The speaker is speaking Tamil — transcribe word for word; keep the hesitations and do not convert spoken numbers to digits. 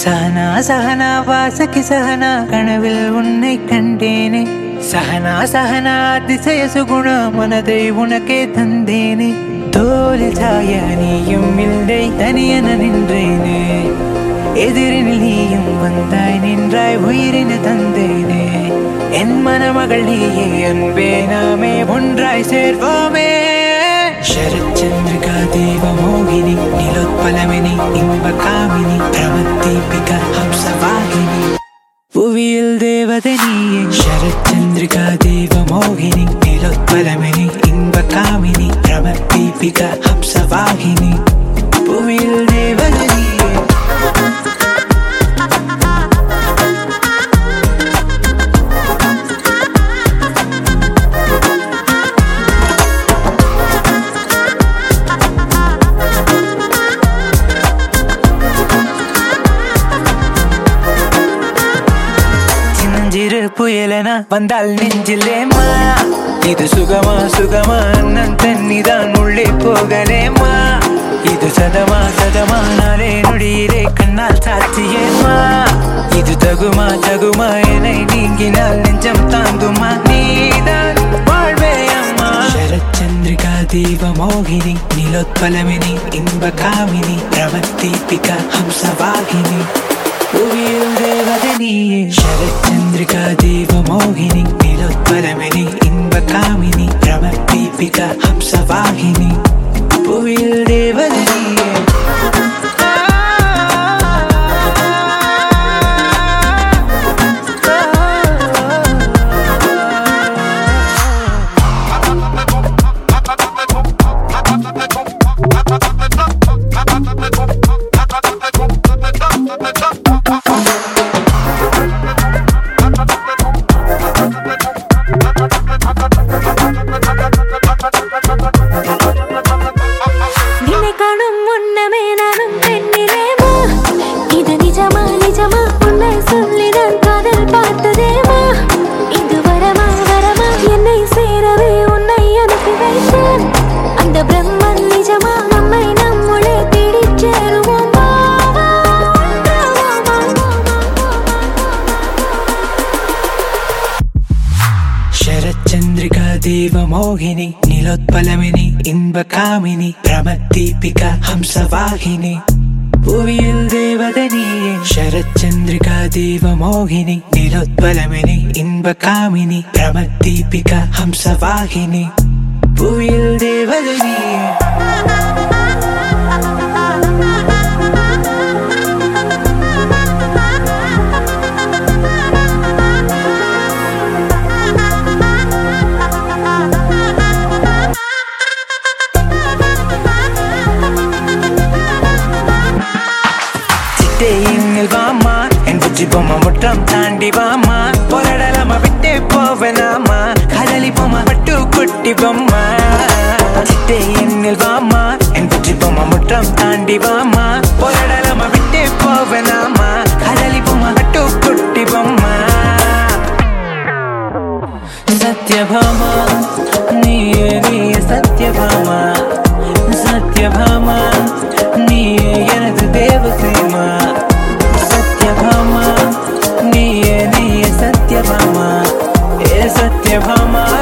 சஹனா சஹனா வாசகி சஹனா கனவில் உன்னை கண்டேனே சஹனா சஹனா அதிசய சுகுண மனதை உனக்கே தந்தேனே தோளில் சாய நீயும் இல்லை தனியன நின்றேனே எதிரினில் நீயும் வந்தாய் நின்றாய் உயிரின தந்தேனே என் மணமகள் நீயே அன்பே நாமே ஒன்றாய் சேர்வோமே शरच्चंद्रिका देव मोहिनी नीलोत्पलमिनी इंबकामिनी प्रमद्दीपिका हंसवाहिनी भुवियल देवदनीये शरच्चंद्रिका देव मोहिनी नीलोत्पलमिनी इंबकामिनी प्रमद्दीपिका हंसवाहिनी भुवियल देवदनीये புயலனா வந்தால் நெஞ்சிலேமா இது சுகமா சுகமா அண்ணன் தண்ணிதான் உள்ளே போகலேமா இது சதமா சதமா நாளே நொடியிலே கண்ணால் சாட்சியேமா இது தகுமா தகுமா என்னை நீங்கினால் நெஞ்சம் தாங்குமா நீதான் வாழ்வே அம்மா शरच्चंद्रिका देव मोहिनी नीलोत्पलमिनी इंबकामिनी प्रमद्दीपिका हंसवाहिनी भुवियल देवदनीये शरच्चंद्रिका देव मोहिनी नीलोत्पलमिनी इंबकामिनी प्रमद्दीपिका हंसवाहिनी भुवियल देवदनीये शरच्चंद्रिका देव मोहिनी नीलोत्पलमिनी इंबकामिनी प्रमद्दीपिका हंसवाहिनी भुवियल देवदनीये शरच्चंद्रिका देव मोहिनी नीलोत्पलमिनी इंबकामिनी प्रमद्दीपिका हंसवाहिनी भुवियल देवदनीये வாமா என் புச்சி பொம்மை முற்றம் தாண்டி வாமா போராடலாமா விட்டே போவேனாமா காதலி பொம்மை பட்டு குட்டி பொம்மா சிட்டே என்னில் வாமா என் புச்சி பொம்மை முற்றம் தாண்டி வாமா போராடலாமா விட்டே போவேனாமா காதலி பொம்மை பட்டு குட்டி பொம்மா சத்யபாமா நீயே நீயே சத்யபாமா சத்யபாமா நீயே எனது தேவசேமா सत्यभामा नीये नीये सत्यभामा ए सत्यभामा